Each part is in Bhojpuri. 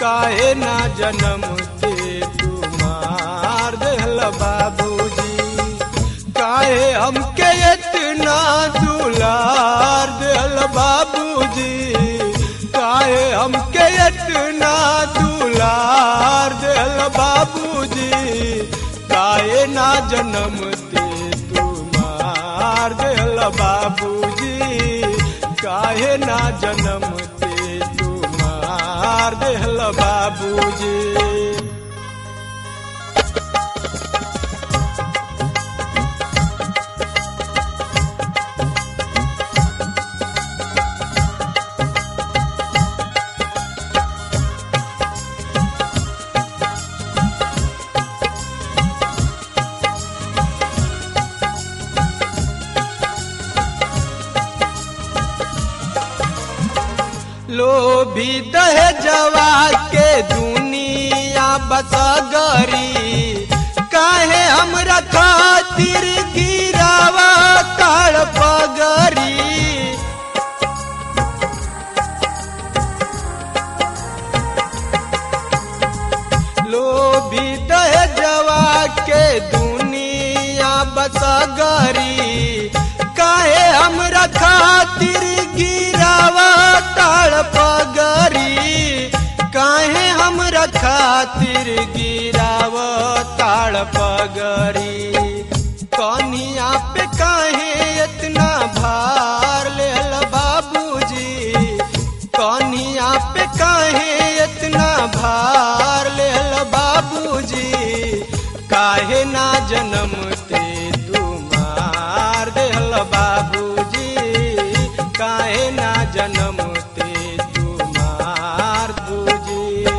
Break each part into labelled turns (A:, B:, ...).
A: काहे ना जनमते मार देहल बाबूजी। काहे हमके इतना दुलार देहल बाबूजी। काहे हमके इतना दुलार देहल बाबूजी। काहे ना जनमते मार देहल बाबूजी। काहे ना जनमते मार देहल बाबूजी। लोभी दहेजवा के दुनिया बसगरी। काहे हमरा खातिर गिरावा ताड़ पगरी। लोभी दहेजवा के दुनिया बसगरी। काहे हमरा खातिर गिरावा ताड़ पगरी। काहे हमरा खातिर गिराव ताड़ पगरी। कनिया पे काहे इतना भार लेहल बाबूजी। कनिया पे काहे इतना भार लेहल बाबूजी। काहे ना जनमते मार देहल बाबूजी। काहे ना जनमते मार बूजी।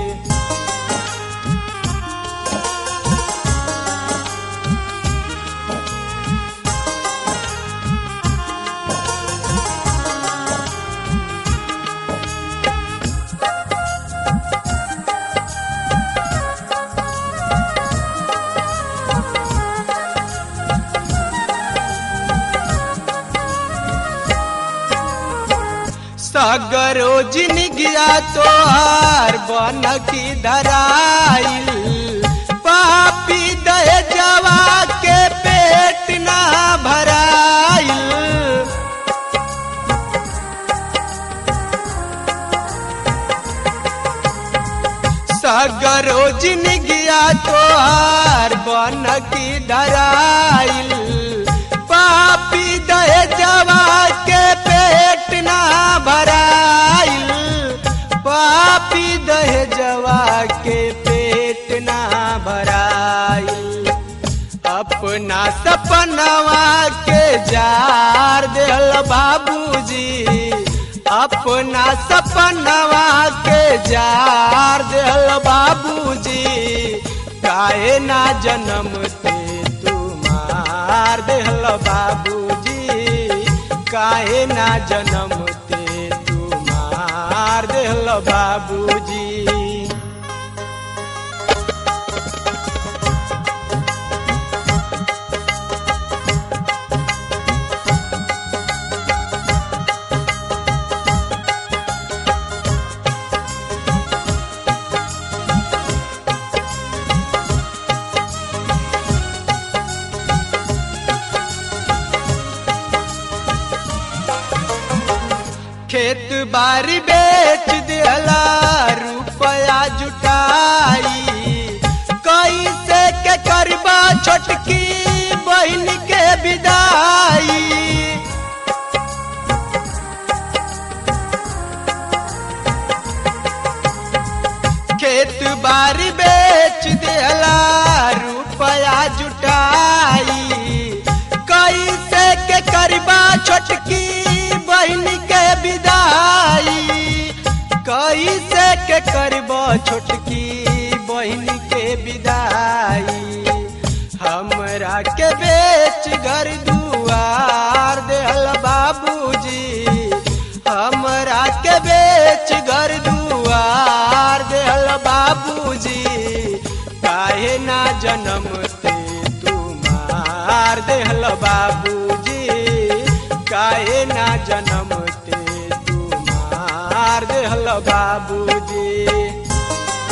A: सगरो जिनगिया तोहार बन की धराइल। पापी दहेजवा के पेट ना भराइल। सगरो जिनगिया तोहार बन की धराइल। पापी दहेजवा के पेट ना भराइल। पापी दहेजवा के पेट ना भराइल। अपना सपनवा के जार देहल बाबूजी। अपना सपनवा के जार देहल बाबूजी। काहे ना जनमते मार देहल बाबूजी। काहे ना जनमते मार देहल बाबूजी। खेत बारी बेच दिहला रुपया जुटाई। कैसे के करबा छोटकी बहन के विदाई। खेत बारी बेच दिहला रुपया जुटाई। कैसे के करबा छोटकी बहन के विदाई। कैसे के करबा छोटकी बहन के विदाई। हमरा के बेच घर दुआर देहल बाबूजी। हमरा के बेच घर दुआर देहल बाबूजी। काहे ना जनमते मार देहल बाबूजी। काहे ना जनमते मार देहल बाबूजी।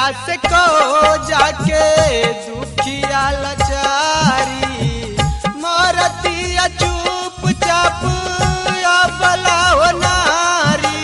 A: से को जाके दुखिया लाचारी मरतिया चुपचाप अबला हो नारी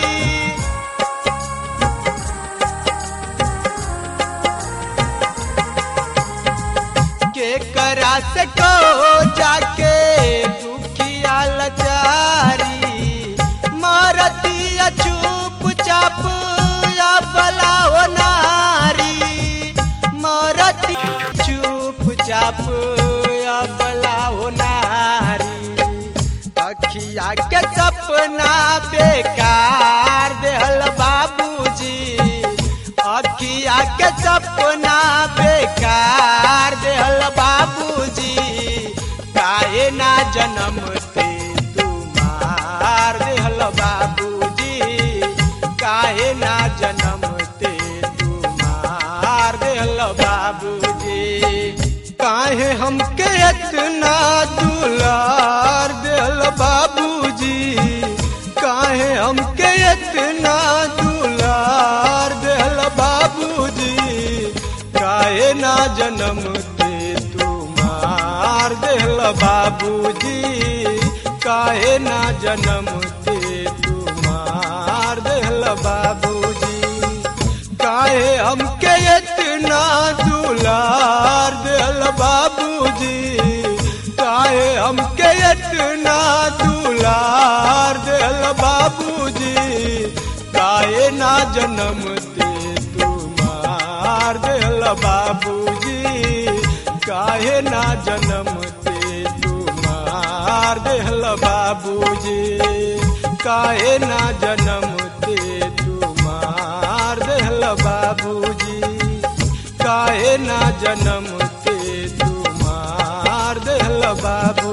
A: के करा से को जाके दुखिया लाचारी मरतिया चुपचाप अबला हो नारी मरती चुपचाप अबला हो नारी अखिया के सपना बेकार देहल बाबूजी अखिया के सपना बेकार देहल बाबूजी काहे ना जन्म ते तुम्हार देहल बाबूजी काहे ना जन्म ते तुम्हार देहल बाबूजी काहे हमके इतना दुलार देहल बाबूजी काहे हमके इतना दुलार देहल बाबूजी काहे ना जन्म ते तुम्हार देहल बाबूजी काहे ना जन्म ते तुम्हार देहल बाबूजी काहे हमके इतना दुलार देहल बाबूजी काहे हमके इतना दुलार देहल बाबूजी काहे ना जन्म ते तुम्हार देहल बाबूजी काहे ना जन्म ते तुम्हार देहल बाबूजी काहे ना जन्म ते तुम्हार देहल बाबूजी काहे ना जन्म ते तुम्हार देहल बाबू